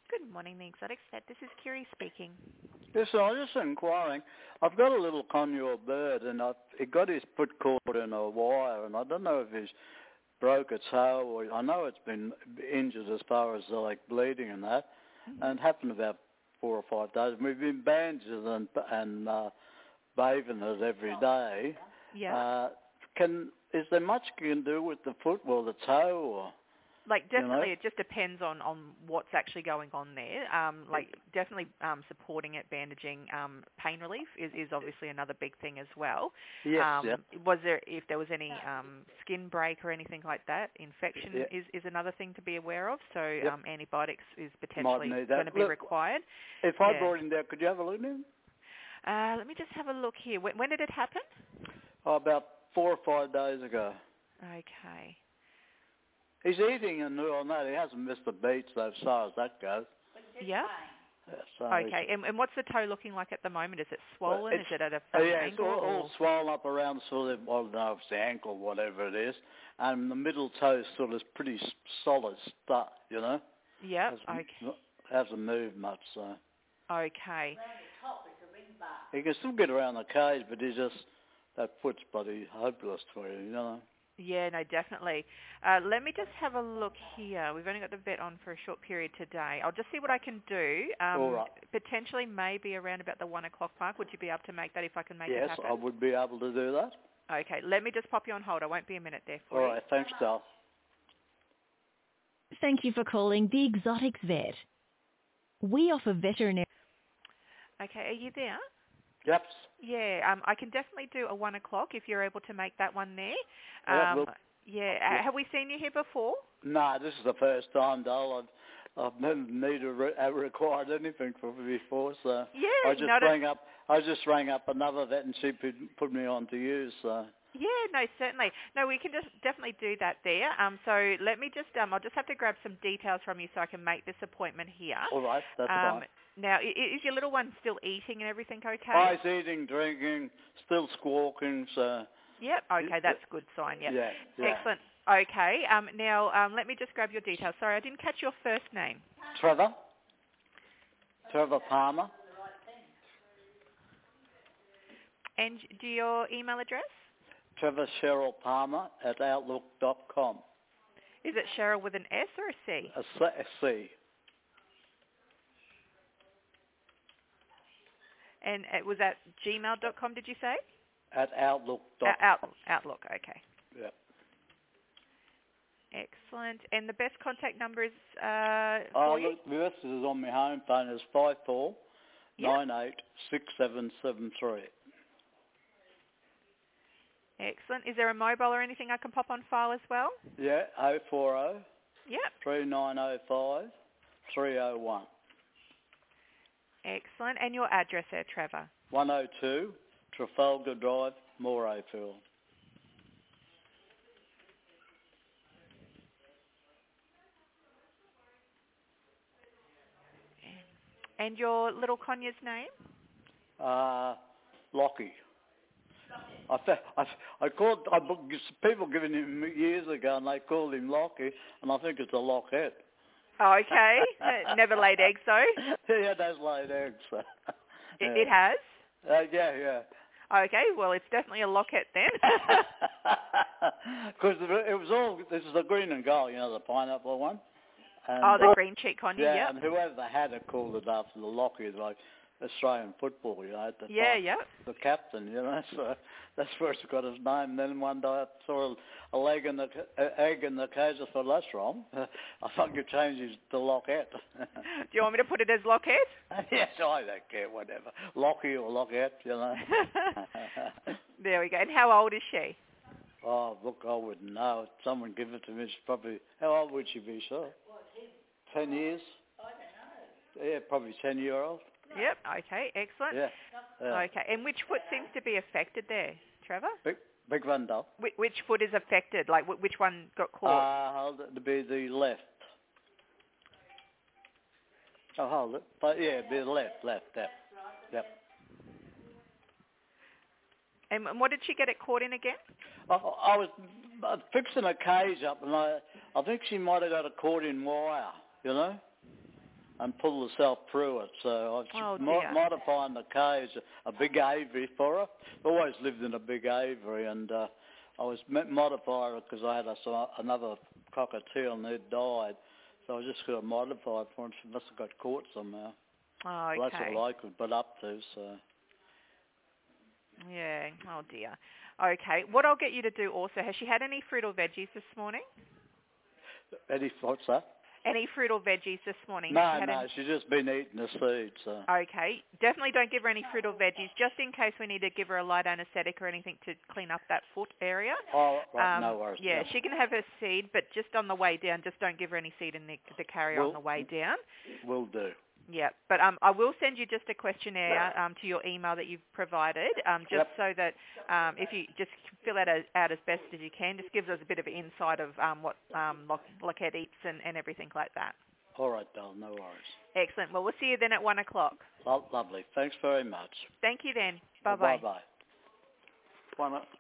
Good morning, the Exotics Vet. This is Kiri speaking. Yes, I was just inquiring. I've got a little conure bird, and it got his foot caught in a wire, and I don't know if he's broke its toe, or I know it's been injured as far as like bleeding and that, and it happened about 4 or 5 days. We've been bandaged and bathing it every day. Yeah. Is there much you can do with the foot or the toe, or? Definitely, it just depends on what's actually going on there. Definitely supporting it, bandaging, pain relief is obviously another big thing as well. Yes, If there was any skin break or anything like that, infection is another thing to be aware of. So antibiotics is potentially going to be required. If I brought him there, could you have a look at him? Let me just have a look here. When did it happen? About 4 or 5 days ago. Okay. He's eating and all that. He hasn't missed a beat so far as that goes. Yeah. So okay. And what's the toe looking like at the moment? Is it swollen? Is it at a it's ankle? all swollen up around sort of, I don't know if it's the ankle, whatever it is. And the middle toe sort of pretty solid stuff, you know? Yeah. Okay. Hasn't moved much, so. Okay. He can still get around the cage, but that foot's bloody hopeless for you, you know? Yeah, no, definitely. Let me just have a look here. We've only got the vet on for a short period today. I'll just see what I can do. All right. Potentially maybe around about the 1 o'clock mark. Would you be able to make that if I can make it happen? Yes, I would be able to do that. Okay, let me just pop you on hold. I won't be a minute there for you. All right, thanks, Dal. Thank you for calling the Exotics Vet. We offer veterinary... Okay, are you there? Yep. Yeah, I can definitely do a 1 o'clock if you're able to make that one there. Have we seen you here before? No, this is the first time, Dale. I've never required anything from before, so yeah, I just rang up another vet and she put me on to you. So. Yeah, no, certainly. No, we can just definitely do that there. So let me just, I'll just have to grab some details from you so I can make this appointment here. All right, that's fine. Now, is your little one still eating and everything okay? Oh, he's eating, drinking, still squawking, so... Yep, okay, that's a good sign, yep. Yeah. Excellent. Okay, now let me just grab your details. Sorry, I didn't catch your first name. Trevor Palmer. And do your email address? TrevorCherylPalmer@outlook.com. Is it Cheryl with an S or a C? A C. And it was at gmail.com, did you say? At outlook.com. Outlook, okay. Yep. Excellent. And the best contact number is Look, the rest is on my home phone. Is 54986773. Excellent. Is there a mobile or anything I can pop on file as well? Yeah, 040. Yep. 3905 301. Excellent. And your address there, Trevor? 102 Trafalgar Drive, Morayfield. And your little conyer's name? Lockie. I called people giving him years ago, and they called him Lockie, and I think it's a lockhead. Oh, okay. Never laid eggs, though? Yeah, it has laid eggs. It has? Yeah. Okay, well, it's definitely a lockhead then. Because this is the green and gold, the pineapple one. And, the green cheek conure, yeah. And whoever had it called it after the Lockie, like Australian football, at the time. The captain, so that's where it's got his name. And then one day I saw a egg in the cage. I thought, that's wrong. I thought you changed it to Lockette. Do you want me to put it as Lockette? Yes, I don't care, whatever. Lockie or Lockette, There we go. And how old is she? Oh, look, I wouldn't know. Someone give it to me. She's probably, how old would she be, sir? 10 years? I don't know. Yeah, probably 10-year-old. Yep, okay, excellent. Yeah. Okay, and which foot seems to be affected there, Trevor? Big one, Doll. Which foot is affected? Like, which one got caught? Hold it to be the left. Oh, hold it. But yeah, be the left, yep. And what did she get it caught in again? I was fixing a cage up, and I think she might have got it caught in wire, and pull herself through it. So I was modifying the cage, a big aviary for her. Always lived in a big aviary, and I was modifying it because I had another cockatiel and it died. So I just got to modify it for her. She must have got caught somehow. Oh, okay. Well, that's all I could put up to, so... Yeah, oh dear. Okay, what I'll get you to do also, has she had any fruit or veggies this morning? What's that? Any fruit or veggies this morning? No, she's just been eating the seeds. So. Okay, definitely don't give her any fruit or veggies, just in case we need to give her a light anaesthetic or anything to clean up that foot area. Oh, right, no worries. Yeah, she can have her seed, but just on the way down, just don't give her any seed in the carrier on the way down. Will do. Yeah, but I will send you just a questionnaire to your email that you've provided, so that if you just fill that out as best as you can, just gives us a bit of an insight of what Lockheed eats and everything like that. All right, Dale, no worries. Excellent. Well, we'll see you then at 1 o'clock. Lovely. Thanks very much. Thank you then. Bye-bye. Bye-bye.